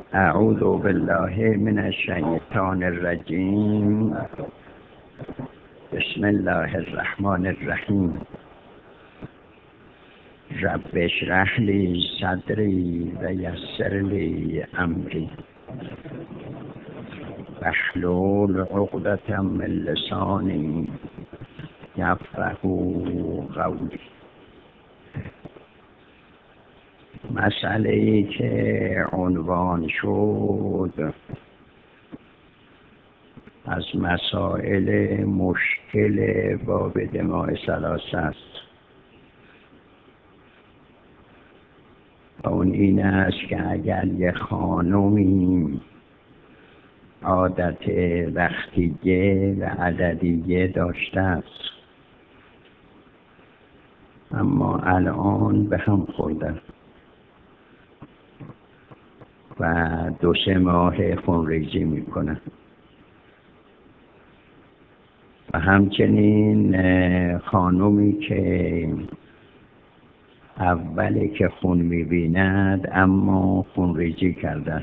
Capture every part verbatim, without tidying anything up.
اعوذ بالله من الشیطان الرجیم. بسم الله الرحمن الرحیم. رب اشرح لی صدری و یسر لی امری واحلل عقدة من لسانی یفقهوا قولی. مسئله‌ای که عنوان شد از مسائل مشکل باب دماء ثلاثه است و اون این است که اگر یک خانمی عادت وقتیه و عددیه داشته است اما الان به هم خورده و دو سه ماه خونریزی میکنه و همچنین خانومی که اولی که خون میبیند اما خونریزی کرده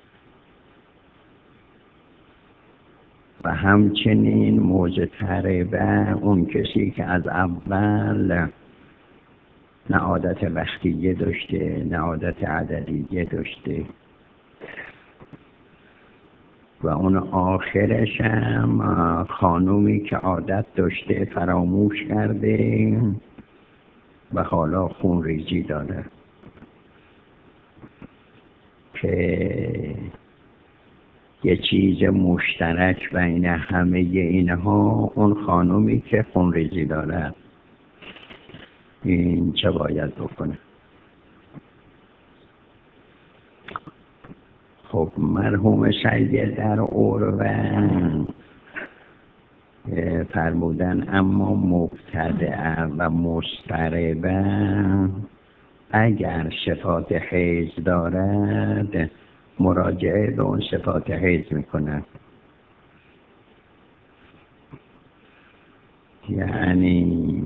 و همچنین موضع به اون کسی که از اول نه عادت وقتیه داشته نه عادت عددیه داشته و اون آخرش هم خانومی که عادت داشته فراموش کرده و حالا خونریزی داره که یه چیز مشترک بین همه اینها اون خانومی که خونریزی داره این چه باید بکنه؟ خب مرحوم سید در عروه فرمودن اما مبتدع و مضطربه اگر صفات حیض دارد مراجعه به اون صفات حیض میکنه. یعنی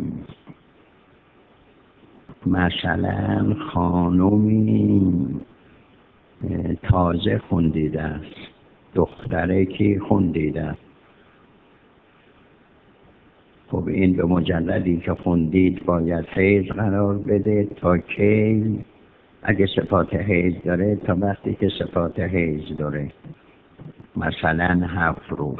مثلا خانومی تازه خون دیده است، دختره که خون دیده است، خب این به مجردی که خون دید باید حیض قرار بده تا که اگه صفات حیض داره تا وقتی که صفات حیض داره مثلا هفت روز.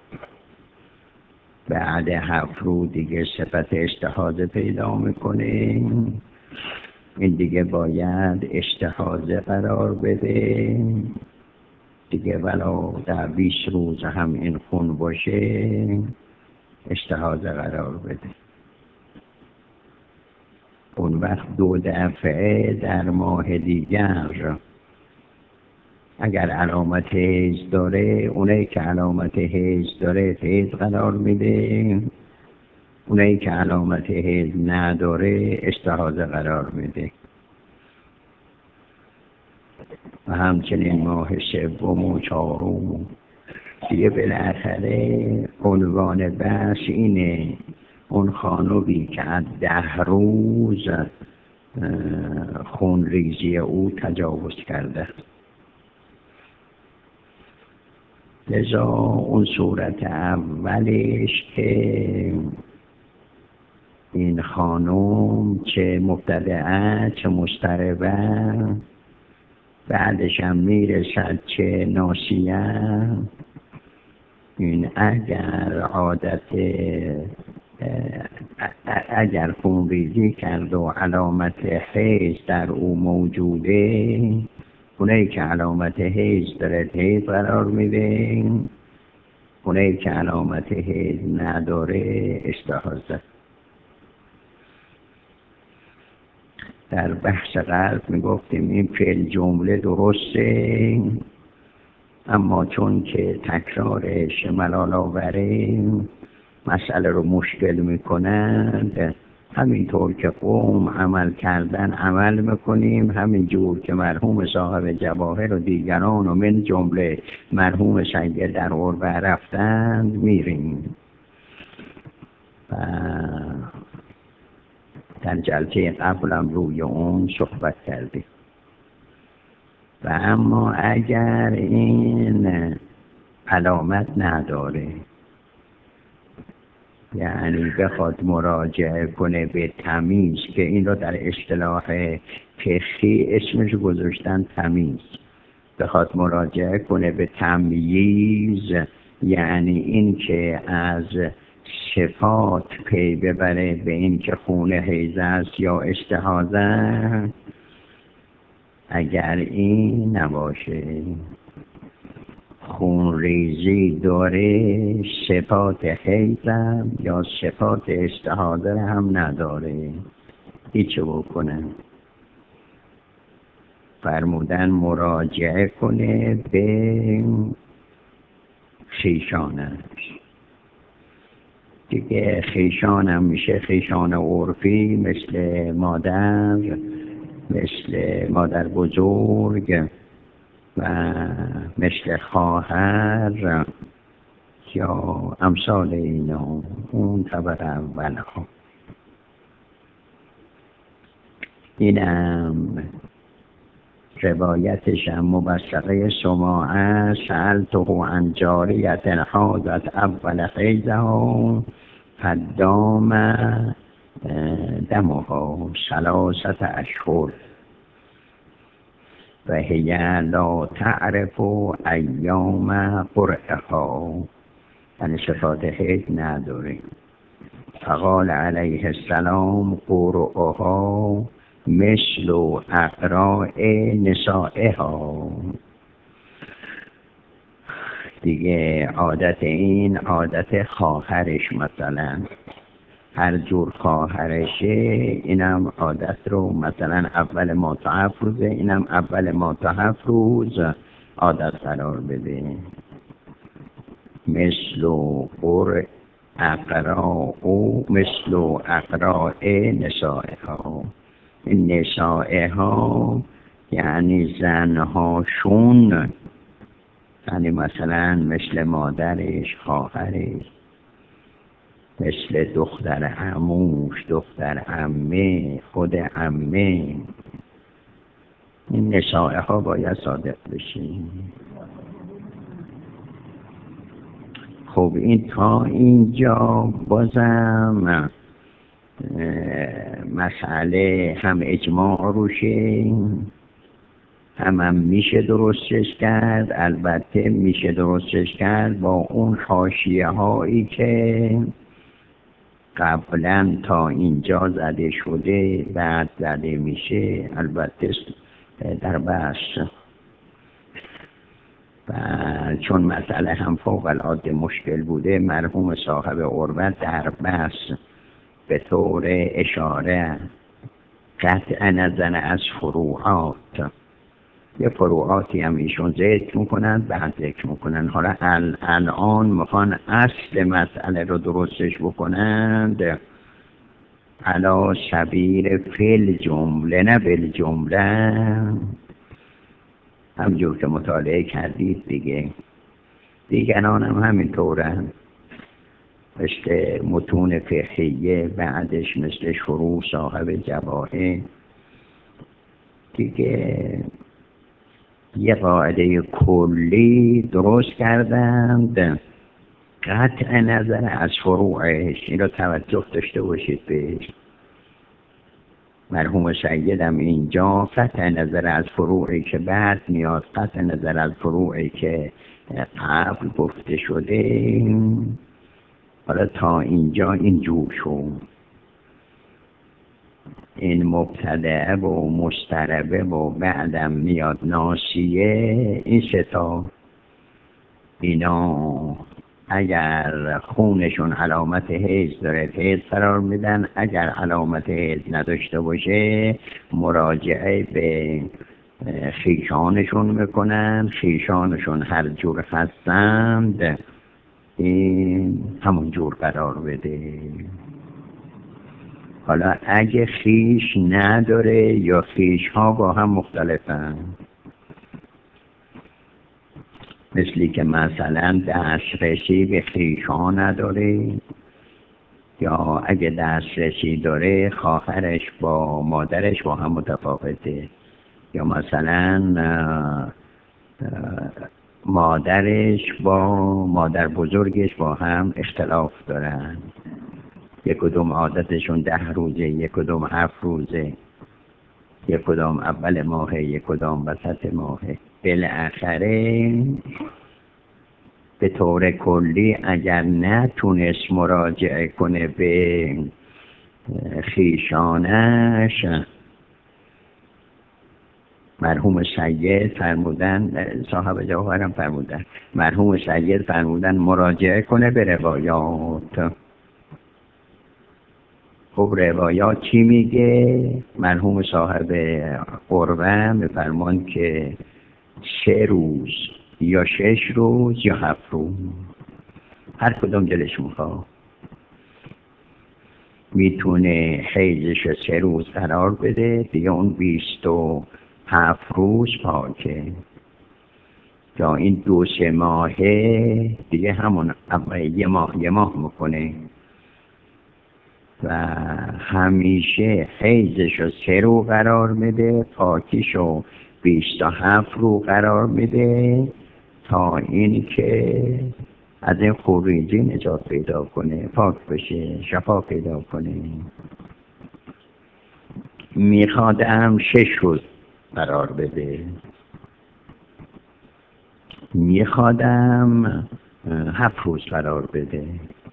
بعد هفت روز دیگه صفت استحاضه پیدا میکنه، این دیگه باید استحاضه قرار بده دیگه، ولو در بیست روز هم این خون باشه استحاضه قرار بده. اون وقت دو دفعه در ماه دیگر اگر علامت حیض داره اونایی که علامت حیض داره حیض قرار میده، اونایی که علامت حیض نداره استحاضه قرار میده. و همچنین ماه سوم و چهارم دیگه بالاخره عنوان بحث اینه اون خانومی که از ده روز خونریزی او تجاوز کرده، لذا اون صورت اولش که این خانم چه مبتدعه چه مضطربه بعدش هم میرسد چه ناسیه، این اگر عادت اگر خونریزی کرد و علامت حیض در او موجوده، اونایی که علامت حیض داره حیض قرار میده، اونایی که علامت حیض نداره استحاضه. در بحث قلب میگفتیم این فعل جمله درسته اما چون که تکرارش ملال آوره مسئله رو مشکل میکنند، همینطور که قوم عمل کردن عمل میکنیم، همینجور که مرحوم صاحب جواهر و دیگران و من جمله مرحوم سید در عروه رفتند میریم. و در جلسه قبلم روی اون صحبت کردیم. و اما اگر این علامت نداره، یعنی بخواد مراجعه کنه به تمیز، که این رو در اصطلاح فقهی اسمش گذاشتن تمیز، بخواد مراجعه کنه به تمییز، یعنی این که از صفات پی ببره به این که خون حیض است یا استحاضه، اگر این نباشه، خون ریزی داره، صفات حیض هم یا صفات استحاضه هم نداره، هیچ بکنه، فرمودن مراجعه کنه به خیشانش. دیگه خیشان هم میشه خیشان عرفی، مثل مادر، مثل مادر بزرگ و مثل خواهر یا امثال اینا، اون طبق اول ها. اینم روایتش هم مبسقه سماعه، سألته عن جاریت حاضت اول حیضها فدام دمها ثلاثة اشهر و هی لا تعرف ایام قرئها، یعنی صفات حیض نداره. فقال علیه السلام قرئها مثل اقراء نسائها. دیگه عادت این عادت خواهرش، مثلا هر جور خواهرشه اینم عادت رو مثلا اول ما تا هفت روزه، اینم اول ما تا هفت روز عادت قرار بده. مثل قرء اقراء او مثل اقراء نسائها. این نسائها یعنی زنهاشون، یعنی مثلا مثل مادرش، خواهرش، مثل دختر عموش، دختر عمه، خود عمه، این نسائها باید صادق بشیم. خب این تا اینجا بازم مسئله هم اجماع روشه، هم هم میشه درستش کرد. البته میشه درستش کرد با اون حاشیه هایی که قبلا تا اینجا زده شده، بعد زده میشه، البته در بحث. و چون مسئله هم فوق العاده مشکل بوده، مرحوم صاحب عروت در بحث به طور اشاره قطع نظر از فروعات، یه فروعاتی هم ایشون ذکر میکنن، بعد ذکر میکنن. حالا الان میخوان اصل مسئله رو درستش بکنند علا سبیل فیل جمله، نه بل جمله، همجور که مطالعه کردید دیگه. دیگران هم همینطورن، مثل متون فقهیه، بعدش مثل شروع صاحب جواهر دیگه یه قاعده کلی درست کردند قطع نظر از فروعش. این رو توجه داشته باشید بهش. مرحوم سیدم اینجا قطع نظر از فروعی که بعد میاد، قطع نظر از فروعی که قبل گفته شده. حالا تا اینجا اینجور شد. این مبتدعه و مستربه و بعدم میاد ناسیه، این ستا اینا اگر خونشون علامت حیض داره حیض قرار میدن، اگر علامت حیض نداشته باشه مراجعه به خیشانشون میکنن. خیشانشون هر جور هستند این همون جور قرار بده. حالا اگه خیش نداره یا خیش ها با هم مختلفن، مثلی که مثلا دسترسی به خیش ها نداره، یا اگه دسترسی داره خواهرش با مادرش با هم متفاوته. یا مثلا مادرش با مادر بزرگش با هم اختلاف دارن، یک کدوم عادتشون ده روزه، یک کدوم هفت روزه، یک کدام اول ماهه، یک کدام وسط ماهه. بالاخره به طور کلی اگر نتونست مراجعه کنه به خیشانش، مرحوم سید فرمودن، صاحب جواهرم فرمودن، مرحوم سید فرمودن مراجعه کنه به روایات. خب روایات چی میگه؟ مرحوم صاحب قربه میفرمان که سه روز یا شش روز یا هفت روز، هر کدوم دلش میخواد، میتونه حیضش سه روز قرار بده، دیگه اون بیست و هفت روز پاکه، یا این دو سه ماهه دیگه همون یه ماه یه ماه میکنه و همیشه حیضش رو سه رو قرار میده، پاکیش رو بیست و هفت رو قرار میده تا این که از این خروجی نجات پیدا کنه، پاک بشه، شفا پیدا کنه. میخوادم شش روز قرار بده، میخوادم هفت روز قرار بده.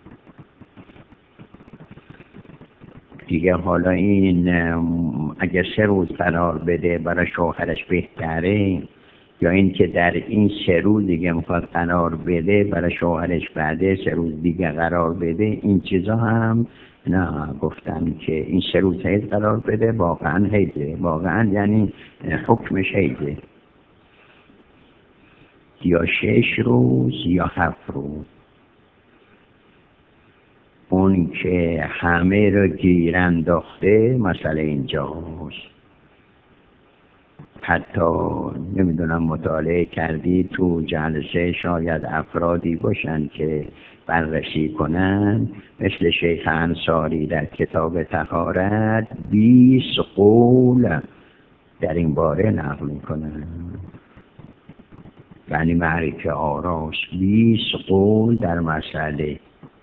دیگه حالا این اگر سه روز قرار بده برای شوهرش بهتره، یا این که در این سه روز دیگه میخواد قرار بده برای شوهرش بعده سه روز دیگه قرار بده، این چیزا هم نه، گفتن که این سه روز حیض قرار بده واقعا حیضه، واقعا یعنی حکمش حیضه، یا شش روز یا هفت روز. اون که همه رو گیر انداخته مسئله اینجاست. حتی نمیدونم مطالعه کردی تو جلسه شاید افرادی باشن که بررسی کنن، مثل شیخ انصاری در کتاب طهارت بیست قول در این باره نقل میکنن، یعنی معرف آراش بیست قول در مسئله.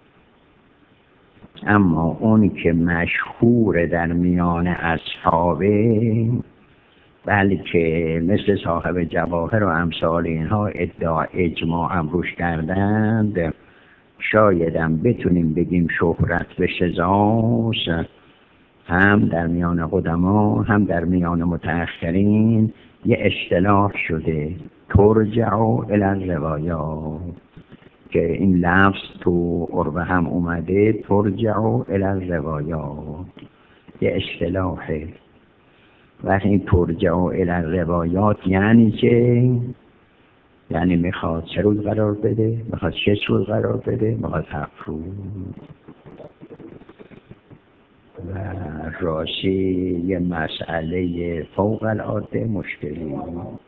اما اون که مشهور در میان اصحابه، بلکه مثل صاحب جواهر و امثال اینها ادعا اجماع هم روش کردند، شایدم بتونیم بگیم شهرت به شذاذ هم در میان قدما هم در میان متأخرین یه اصطلاح شده، ترجع الی الروایات، که این لفظ تو عربه هم اومده، ترجع الی الروایات، یه اصطلاحه. وقتی این ترجع الی الروایات یعنی که یعنی میخواد سه روز قرار بده، میخواد شش روز قرار بده، میخواد هفت روز. و راستی یه مسئله فوق العاده مشکلی.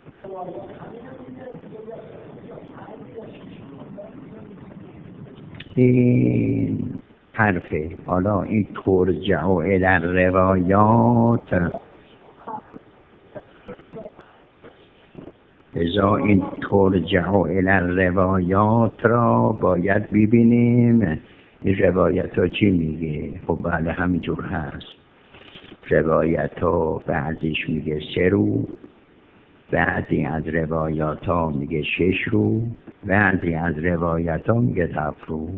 این حرفه. حالا این ترجع الی الروایات، ازا این ترجع الی الروایات را باید ببینیم این روایت ها چی میگه. خب بله همینجور هست، روایت ها بعضیش میگه سه روز، بعضی از روایات ها میگه شش روز، بعضی از روایت ها میگه هفت روز.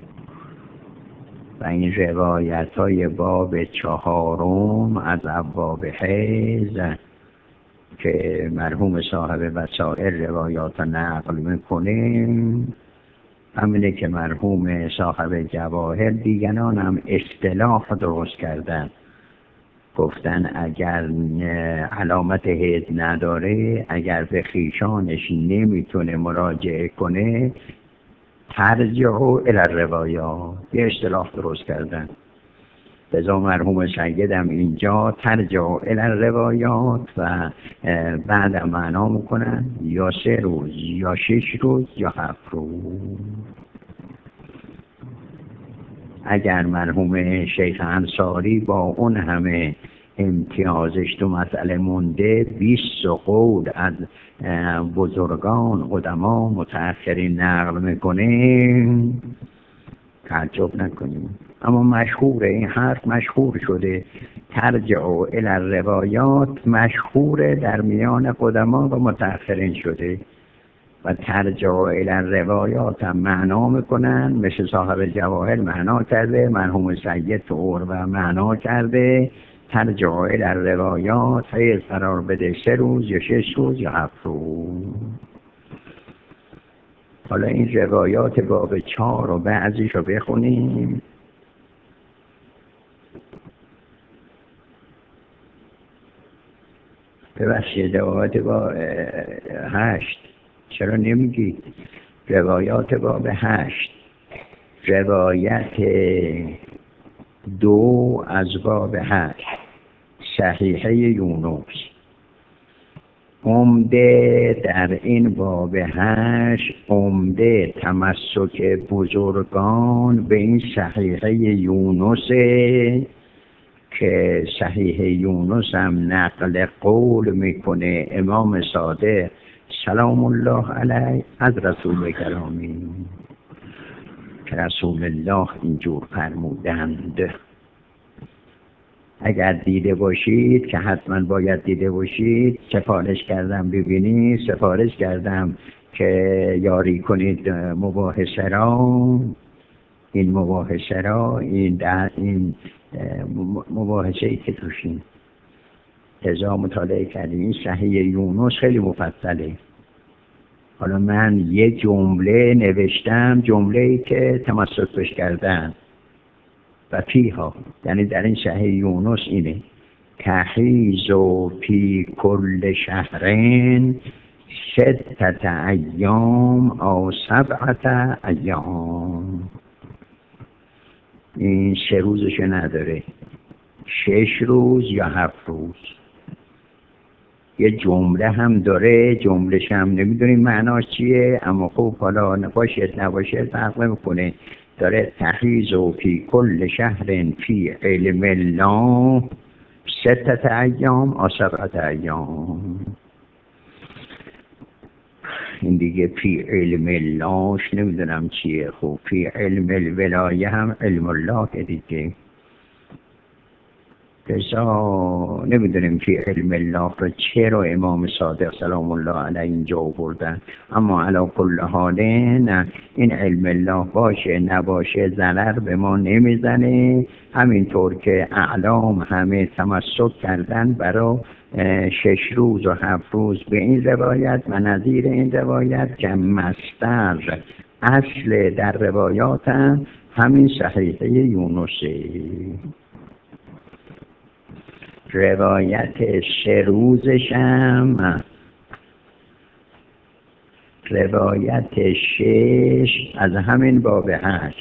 و این روایت های باب چهارم از ابواب حیض که مرحوم صاحب وسائل روایات نقل میکنیم، همینه که مرحوم صاحب جواهر دیگران هم اصطلاح درست کردن، گفتن اگر علامت حیض نداره، اگر به خیشانش نمیتونه مراجعه کنه، ترجع الی الروایات، یه اصطلاح درست کردن. لذا مرحوم سید هم اینجا ترجع الی الروایات و بعد معنا میکنن یا سه روز یا شش روز یا هفت روز. اگر مرحوم شیخ انصاری با اون همه امتیازش تو مسئله مونده، بیست قول از بزرگان قدما متأخرین نقل میکنه، تعجب نکنیم. اما مشهوره، این حرف مشهور شده، ترجع الی الروایات مشهوره در میان قدما و متأخرین شده و ترجع الی الروایات هم معنا میکنن، مثل صاحب جواهر معنا کرده، مرحوم سید تو و معنا کرده ترجع الی الروایات، حیث قرار بده سه روز یا شش روز یا هفت روز. حالا این روایات باب چهار و بعضیش رو بخونیم. ببخشید روایات باب هشت چرا نمیگی؟ روایات باب هشت، روایت دو از باب هشت، صحیحه یونس. عمده در این باب هشت، عمده تمسک بزرگان به این صحیحه یونس که صحیح یونس هم نقل قول میکنه امام صادق سلام الله علیه از رسول کرامی که رسول الله اینجور فرمودند. اگر دیده باشید که حتما باید دیده باشید، سفارش کردم ببینید، سفارش کردم که یاری کنید مباحثه را، این مباحثه را، این در این مباحثه ای که توشین تزا مطالعه کردیم. این صحیح یونس خیلی مفصله. حالا من یه جمله نوشتم، جمله ای که تمسک بش کردن و فیها، یعنی در این صحیح یونس اینه: تحیز و فی کل شهرین ستت ایام او سبعت ایام. این سه روزش نداره، شش روز یا هفت روز. یه جمله هم داره، جملهش هم نمیدونیم معناش چیه، اما خب حالا نباشد نباشد فرق نمیکنه. داره تحیز و فی کل شهر فی علم الله ستت ایام و سبعت ایام. این دیگه فی علم اللهش نمیدونم چیه. خب فی علم الولایه هم علم الله که دیگه کسا نمیدونیم فی علم الله رو چرا امام صادق سلام الله علیه اینجا بردن. اما علی کل حال نه، این علم الله باشه نباشه ضرر به ما نمیزنه. همینطور که اعلام همه تمسک کردن برای شش روز و هفت روز به این روایت و نظیر این روایت که مصدر اصل در روایات هم همین صحیحه یونسه. روایت سه روزش هم روایت شش از همین باب هست،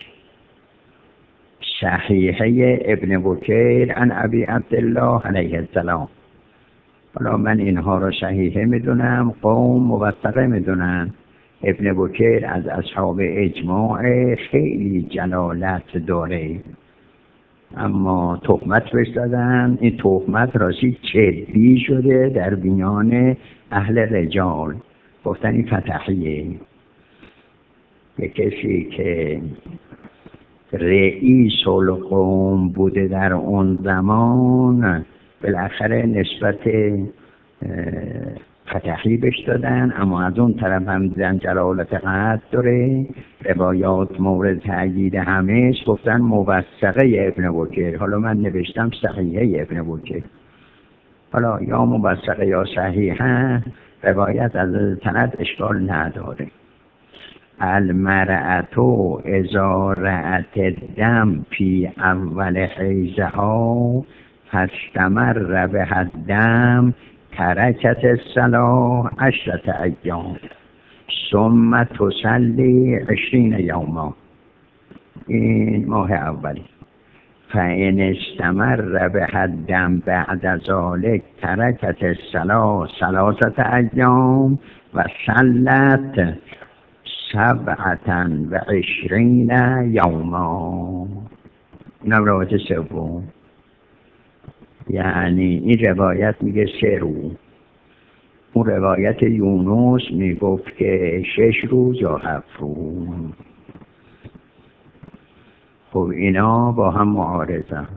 صحیحه ابن بکیر عن ابی عبدالله علیه السلام. حالا من اینها رو صحیحه میدونم، قوم موثقه میدونن. ابن بکیر از اصحاب اجماع، خیلی جلالت داره، اما تهمت بهش دادن. این تهمت راستی جدی شده در میان اهل رجال، گفتن این فتحیه. یک کسی که رئیس القوم بوده در اون زمان، بالاخره نسبت فتحی بهش دادن، اما از اون طرف هم دیدن جلالت قدر داره، روایات مورد تأیید همه، گفتن موثقه ابن بکیر. حالا من نوشتم صحیحه ابن بکیر. حالا یا موثقه یا صحیحه، روایت از سند اشکال نداره. المرأة اذا رأت الدم فی اول حیضها فاستمر بها الدم ترکت الصلاة عشرة ایام ثم تصلی عشرین یوما. این ماه اولی. فإن استمر بها الدم بعد ذلك ترکت الصلاة ثلاثة ایام و صلت سبعة و عشرین یوما. اینم روایت سوم. یعنی این روایت میگه سه روز، اون روایت یونس میگفت که شش روز یا هفت روز. خب اینا با هم معارضن.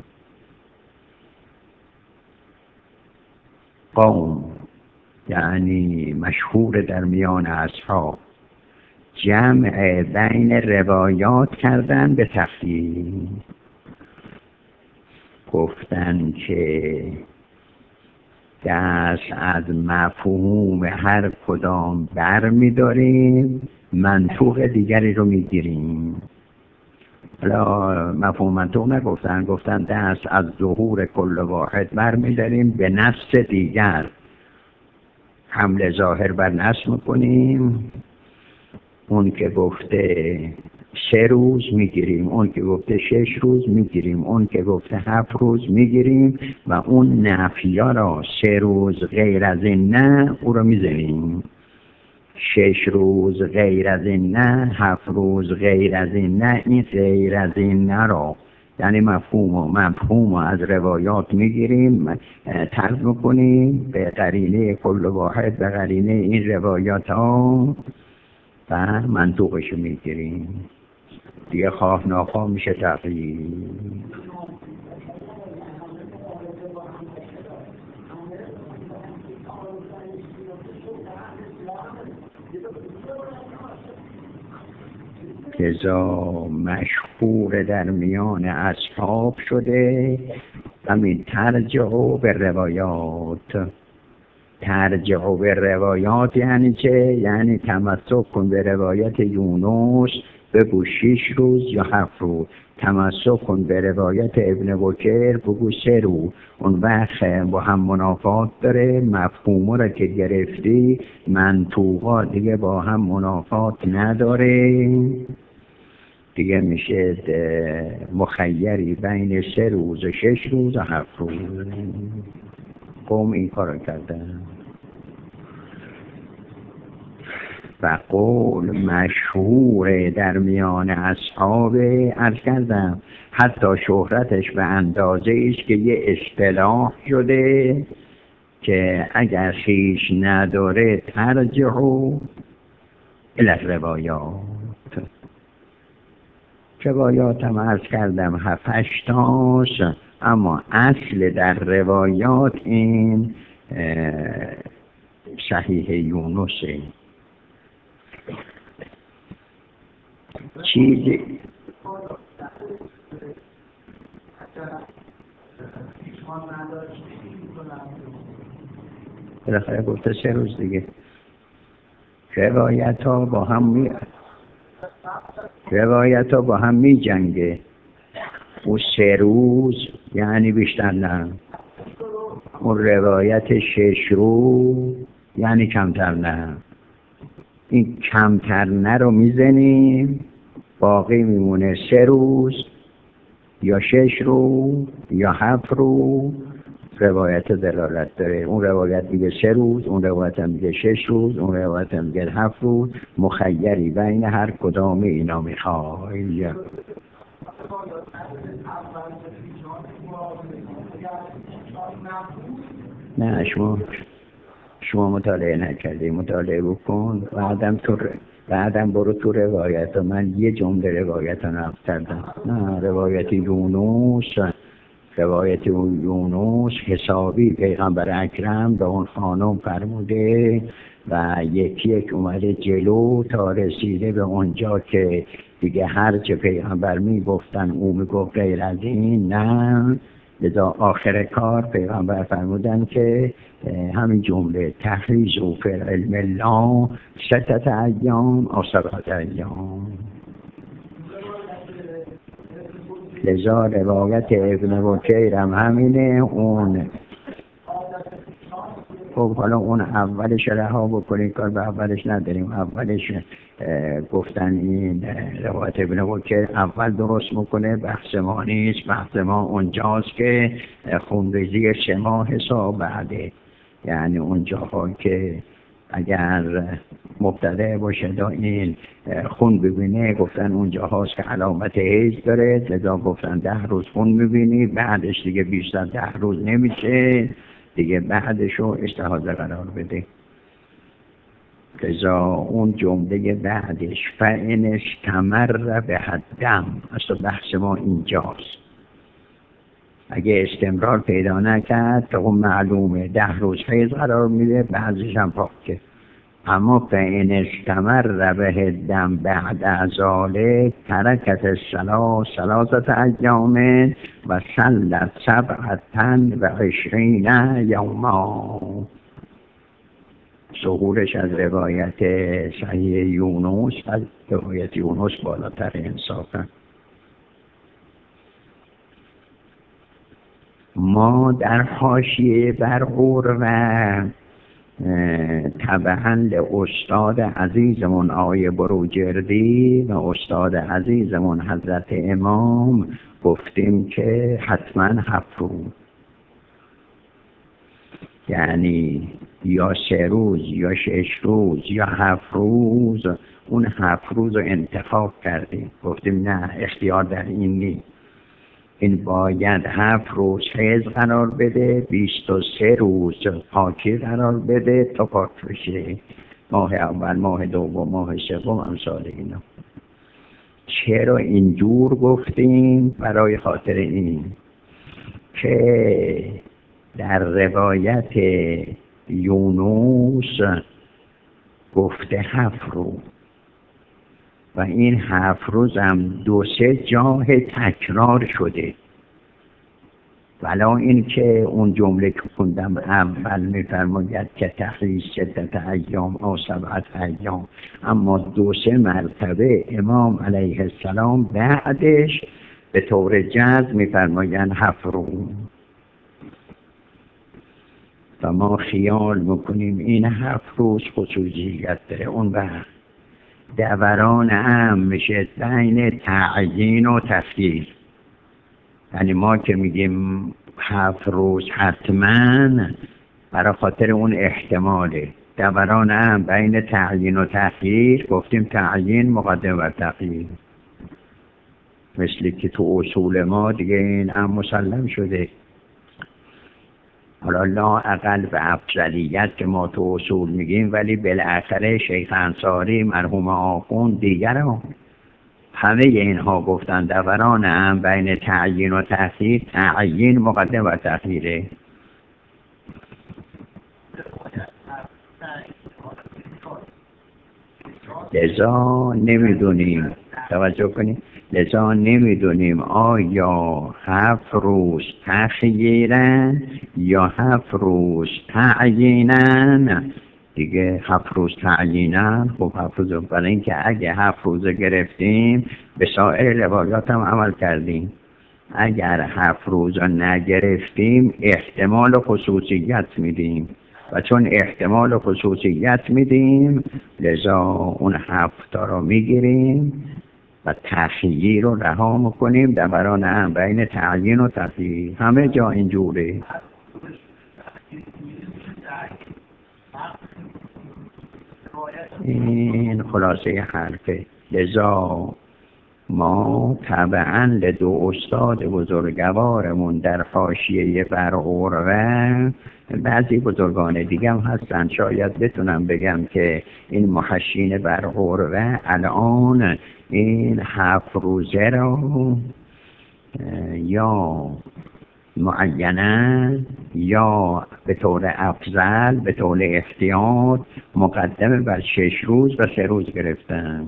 قوم یعنی مشهور در میان اصحاب جمع بین روایات کردن به تفصیل، گفتن که دست از مفهوم هر کدام بر می‌داریم، منطوق دیگری رو میگیریم. حالا مفهوم منطوق نگفتن، گفتن دست از ظهور کل واحد بر می‌داریم به نص دیگر، حمل ظاهر بر نص میکنیم. اون که گفته سه روز میگیریم، اون که گفته شش روز میگیریم، اون که گفته هفت روز میگیریم و اون نفیا را سه روز غیر از این نه او رو میزنیم. شش روز غیر از این نه، هفت روز غیر از این نه، این غیر از این نه را یعنی مفهوم و مفهوم از روایات میگیریم، طرز میکنیم به قرینه کل واحد، به قرینه این روایات ها و منطوقش میگیریم دیگه، خواه ناخواه میشه تغییر. لذا مشهور در میان اصحاب شده همین ترجع به روایات. ترجع به روایات یعنی چه؟ یعنی تمسک کن به روایت یونس بگو شش روز یا هفت روز، تمسک کن به روایت ابن بکر بگو سه روز. اون وقت با هم منافات داره، مفهوم را که گرفتی منطوقا دیگه با هم منافات نداره دیگه، میشه مخیری بین سه روز و شش روز و هفت روز. قوم این کار کردن و قول مشهور در میان اصحاب عرض کردم، حتی شهرتش به اندازه ایست که یه اصطلاح شده که اگر خیش نداره ترجعوا الی الروایات. روایات هم عرض کردم هفتش تاست، اما اصل در روایات این صحیح یونسه. چیزی بالاخره گفته سه روز دیگه. روایت ها با هم می روایت ها با هم می جنگه. او سه روز یعنی بیشتر نه، اون روایت شش روز یعنی کمتر نه. این کمتر نه رو میزنیم، باقی میمونه سه روز یا شش روز یا هفت روز. روایت دلالت داره، اون روایت میگه سه روز، اون روایت هم میگه شش روز، اون روایت هم میگه هفت روز. مخیری بین هر کدام اینا میخوای. نه شما شما مطالعه نکردی، مطالعه بکن بعدم تو بعدم برو تو روایت. من یه جمله روایت رو نقل کردم. نه روایت یونس روایت یونس حسابی پیغمبر اکرم به اون خانم فرموده و یکی یک اومده جلو تا رسیده به اونجا که دیگه هر چه پیغمبر میگفتن او میگفت غیر از این نه. لذا آخر کار پیغمبر فرمودن که همین جمله تحریز و فر علم الله ستت ایام او سبعت ایام. لذا روایت ابن بکیر هم همینه. اون خب حالا اون اولش رها بکنید، کار به اولش نداریم. اولش گفتن این روایت ابن بکیر اول درست میکنه، بحث ما نیست. بحث ما اونجاست که خونریزی شما حساب بعده، یعنی اونجاها که اگر مبتدع باشه دا این خون ببینه گفتن اونجا هاست که علامت حیض داره، لذا گفتن ده روز خون میبینی، بعدش دیگه بیشتر ده روز نمیشه دیگه، بعدشو استحاضه قرار بده. لذا اون جمله بعدش فإنش تمر به حدم، اصلا بحث ما اینجاست. اگه استمرار پیدا نکرد تا اون معلومه ده روز حیض قرار میده، بعضیش هم پاکه. اما فإنش تمر به دم بعد از ذالک ترکت الصلاة ثلاثة ایام و صلت سبعة و عشرین یوما. ظهورش از روایت صحیح یونس، از روایت یونس بالاتر انصافا. ما در حاشیه بر و طبعا استاد عزیزمون آقای بروجردی و استاد عزیزمون حضرت امام گفتیم که حتما هفت روز، یعنی یا سه روز یا شش روز یا هفت روز. اون هفت روز رو انتخاب کردیم، گفتیم نه اختیار در این نیست، این باید هفت روز حیض قرار بده، بیست و سه روز پاکی قرار بده تا پاک بشه، ماه اول، ماه دوم، ماه سوم، امثال اینا. چرا اینجور گفتیم؟ برای خاطر این که در روایت یونس گفته هفت روز و این هفت روز هم دو سه جاه تکرار شده، ولا این که اون جمله که خوندم اول میفرماید که تحریز شدت ایام او سبعت ایام، اما دو سه مرتبه امام علیه السلام بعدش به طور جزم میفرمایند هفت روز. و ما خیال میکنیم این هفت روز خصوصیت داره. اون وقت دوران هم میشه بین تعیین و تفصیل، یعنی ما که میگیم هفت روز حتما برای خاطر اون احتماله. دوران هم بین تعیین و تخییر گفتیم تعیین مقدم بر تخییر، مثل که تو اصول ما دیگه این هم مسلم شده. حالا لا اقل به افضلیت که ما تو اصول میگیم، ولی بالاخره شیخ انصاری مرحوم آخوند دیگر هم همه اینها گفتن دوران هم بین تعیین و تأخیر، تعیین مقدم و تأخیره. لذا نمیدونیم، توجه کنیم، لذا نمیدونیم آیا هفت روز تأخیرن یا هفت روز تعیینن. دیگه هفت روز تعیینن، خب هفت روز، برای اینکه اگه هفت روز گرفتیم به سایر روایات هم عمل کردیم، اگر هفت روز نگرفتیم احتمال خصوصیت میدیم و چون احتمال خصوصیت میدیم لذا اون هفت تا رو میگیریم و تخییر رو رها میکنیم. دوران هم بین تعیین و تخییر همه جا اینجوره. این خلاصه حرفه. لذا ما طبعا لدو استاد بزرگوارمون در حاشیه بر عروه، بعضی بزرگان دیگه هم هستن شاید بتونم بگم که این محشین بر عروه الان این هفت روزه رو یا معینن یا به طور افضل به طور احتیاط مقدم بر شش روز و سه روز گرفتن.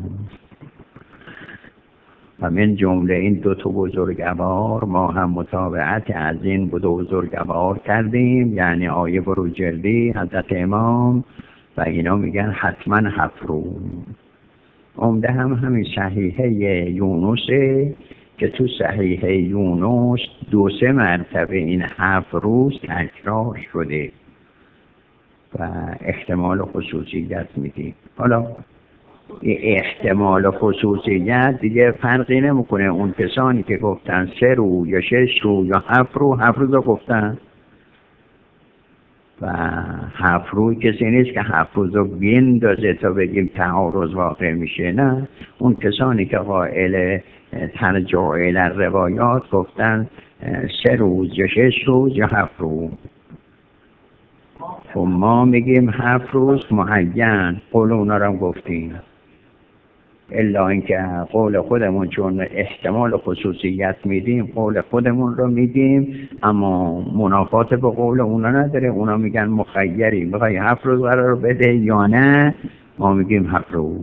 و من جمله این دو تا بزرگوار ما هم متابعت از این دو بزرگوار کردیم، یعنی آیه بروجردی حضرت امام، و اینا میگن حتما هفت روز. عمده هم همین صحیحه یونسه که تو صحیحه یونس دو سه مرتبه این هفت روز تکرار شده و احتمال خصوصیت میدیم. حالا احتمال خصوصیت دیگه فرقی نمیکنه، اون کسانی که گفتن سه رو یا شش رو یا هفت رو هفت روز رو گفتن، و هفت روز کسی نیست که هفت روز رو بیندازه تا بگیم تعارض واقع میشه. نه، اون کسانی که قائل ترجع الی روایات گفتن سه روز یا شش روز یا هفت روز. خب ما میگیم هفت روز معین، قول اونا رو هم گفتیم، الا اینکه قول خودمون چون احتمال خصوصیت میدیم قول خودمون رو میدیم، اما منافات به قول اونا نداره. اونا میگن مخیری، میخوای هفت روز قرار بده یا نه، ما میگیم هفت روز.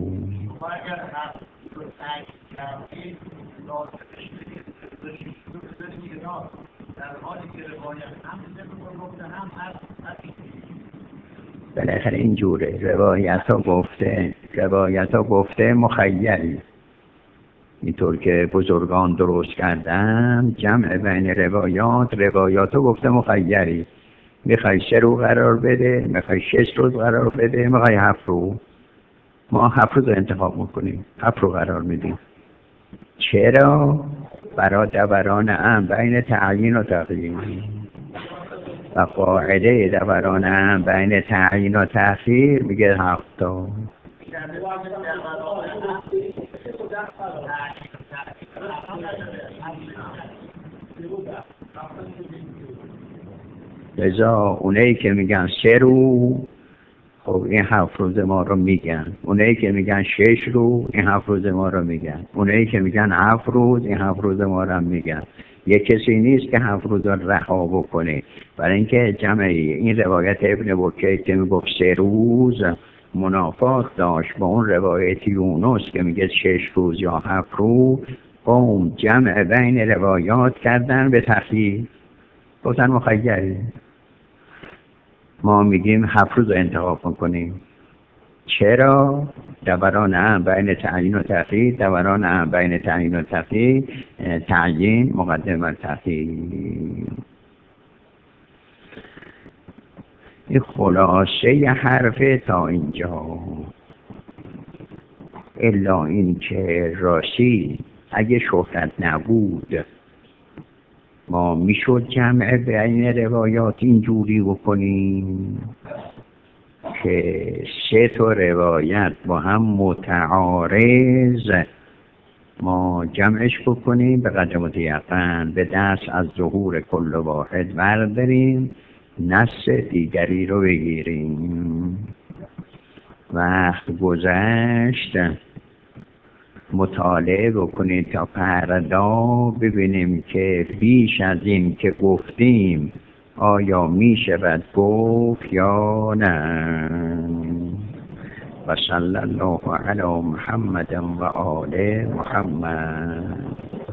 بالاخره اینجوره، روایت ها گفته روایت ها گفته مخیری، اینطور که بزرگان درست کردن جمع بین روایات، روایات ها گفته مخیری، میخوای سه روز قرار بده، میخوای شش روز قرار بده، میخوای هفت روز، ما هفت روز انتخاب میکنیم، هفت روز قرار میدیم. چرا؟ برای دوران هم بین تعیین و تغییر و قاعده دوران هم بین تعیین و تأخیر میگه هفتا. لذا اونایی که میگن سه روز، خب این هفت روز ما رو میگن. اونایی که میگن شش روز، این هفت روز ما رو میگن. اونایی که میگن هفت روز، این هفت روز ما رو میگن. یک کسی نیست که هفت روز رو رها بکنه، برای اینکه جمعی این روایت ابن بکیر که میگفت سه روز منافات داشت با اون روایت یونس که میگه شش روز یا هفت روز. قوم جمع بین روایات کردن به تخییر، گفتن مخیری. ما میگیم هفت روز انتخاب کنیم. چرا؟ دوران هم بین تعیین و تأخیر، دوران هم بین تعیین و تأخیر، تعیین مقدم بر تأخیر. این خلاصه ی حرف تا اینجا. الا این که راستی اگه شهرت نبود ما میشد جمع بین روایات اینجوری بکنیم که سه تا روایت با هم متعارض ما جمعش بکنیم به قدر متیقن، به دست از ظهور کل واحد برداریم، نص دیگری رو بگیریم. وقت گذشت مطالعه بکنید تا فردا ببینیم که بیش از این که گفتیم آیا می شود گفت یا نه. و صلی الله علی محمد و آل محمد.